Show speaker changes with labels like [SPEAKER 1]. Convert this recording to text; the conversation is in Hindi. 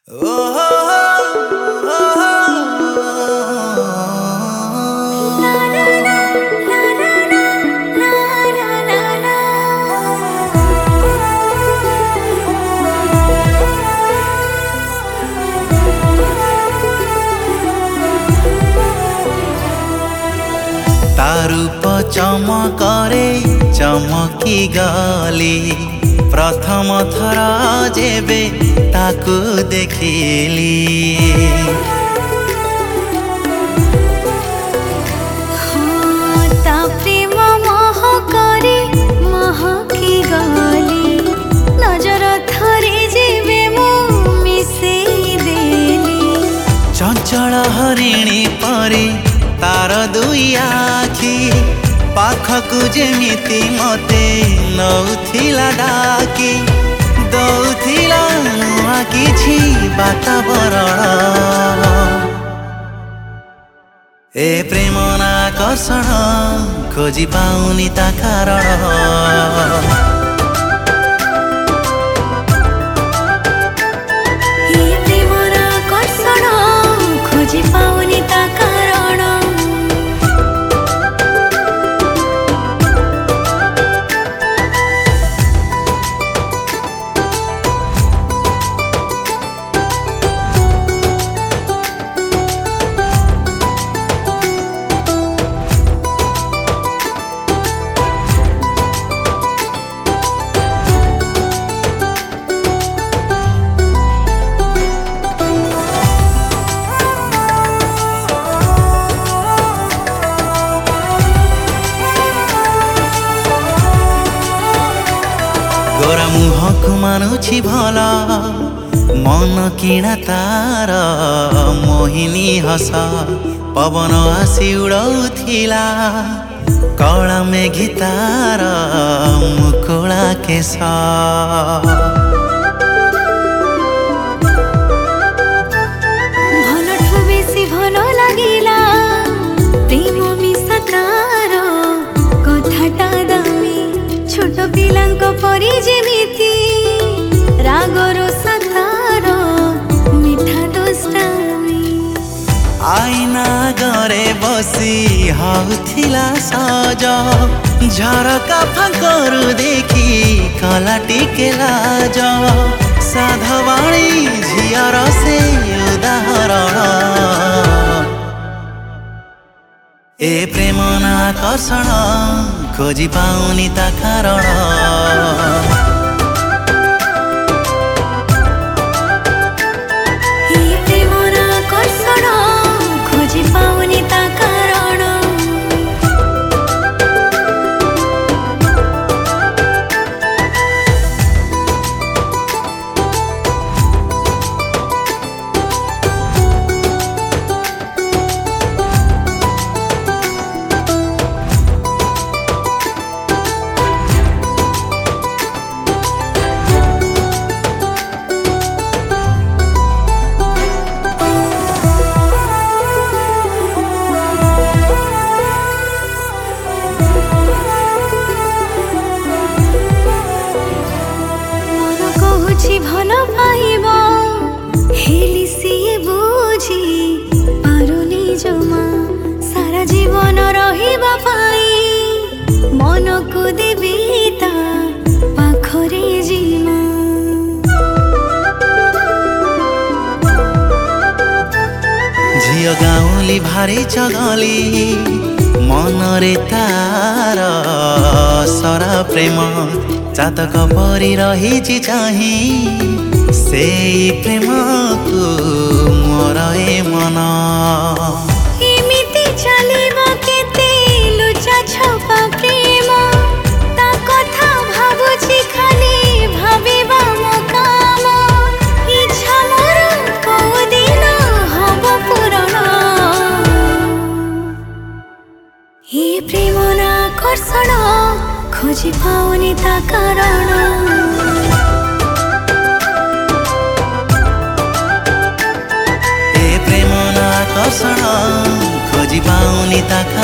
[SPEAKER 1] तारूप चमकरे चमकी गली प्रथम थर जेबे ताकू देखिली
[SPEAKER 2] ता प्रेम महकरे महकी गली नजर थरे जेबे मु मिसेई देली
[SPEAKER 1] चंचल हरिणी परी तार दुई आखि पाखकु जेमिति मते नौथिला डाकी दौथिला नुआ किछि वातावरण ए प्रेम नाकर्षण खोजी पाउनी ता कारण
[SPEAKER 2] खोजी पाउनी ता कारण
[SPEAKER 1] गोरा मुहक मानुछि भला मन किणा तार मोहिनी हस पवन आसी उड़ौथिला कला मेघी तार मुकुला केश
[SPEAKER 2] भलठु बेसी भल लागिला प्रेम मिसा तार कथाटा दामी छोट पिलांको परी जेमिति रागर सतार मिठा दोस्तामी
[SPEAKER 1] आईना गरे बसी हाउथिला सज झरका फाकरु देखी कला टिके लाज साधवाणी झियर से उदाहरण ए प्रेम नाकर्षण खोजी पाउनी ता कारण
[SPEAKER 2] खोजी पाउनी ता कारण भल पाइब हेली सिए बुझी पारुनी जमा सारा जीवन रहिबा पाई मन को देबी ता पाखरे जीमा
[SPEAKER 1] झियो गाउली भारी चगली मनरे तार सरा प्रेम चातक परी रही चाही से प्रेम को मोर ए मन
[SPEAKER 2] एमिति चलिबो केते लुचा छपा प्रेम ता कथा भाबुछि खाली भाबिबा मो काम इच्छा मोर को दिन हब पूरण हे प्रेम नाकर्षण खोजी पाउनी ता कारण
[SPEAKER 1] ए प्रेम नाकर्षण खोजी पाउनी ता